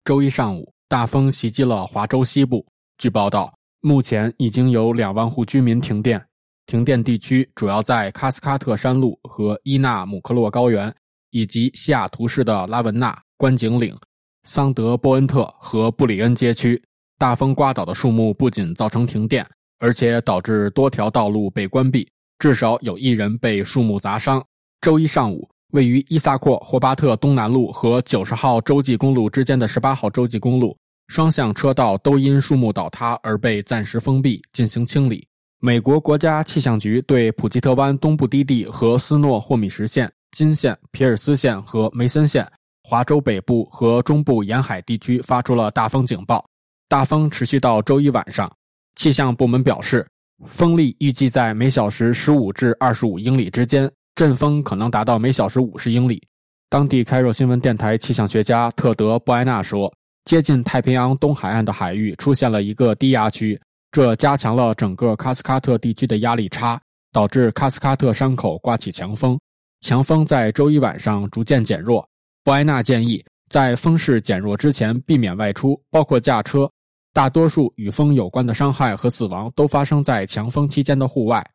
周一上午，大风袭击了华州西部。据报道，目前已经有2万户居民停电。停电地区主要在喀斯喀特山路和伊纳姆克洛高原，以及西雅图市的拉文纳、观景岭、桑德波恩特和布里恩街区。大风刮倒的树木不仅造成停电，而且导致多条道路被关闭，至少有1人被树木砸伤。周一上午，位于伊萨阔霍巴特东南路和90号洲际公路之间的18号洲际公路双向车道都因树木倒塌而被暂时封闭进行清理。美国国家气象局对普吉特湾东部低地和斯诺霍米什县、金县、皮尔斯县和梅森县、华州北部和中部沿海地区发出了大风警报。大风持续到周一晚上。气象部门表示，风力预计在每小时15至25英里之间，阵风可能达到每小时50英里。当地开罗新闻电台气象学家特德·布埃纳说，接近太平洋东海岸的海域出现了一个低压区，这加强了整个喀斯喀特地区的压力差，导致喀斯喀特山口刮起强风。强风在周一晚上逐渐减弱。布埃纳建议在风势减弱之前避免外出，包括驾车。大多数与风有关的伤害和死亡都发生在强风期间的户外。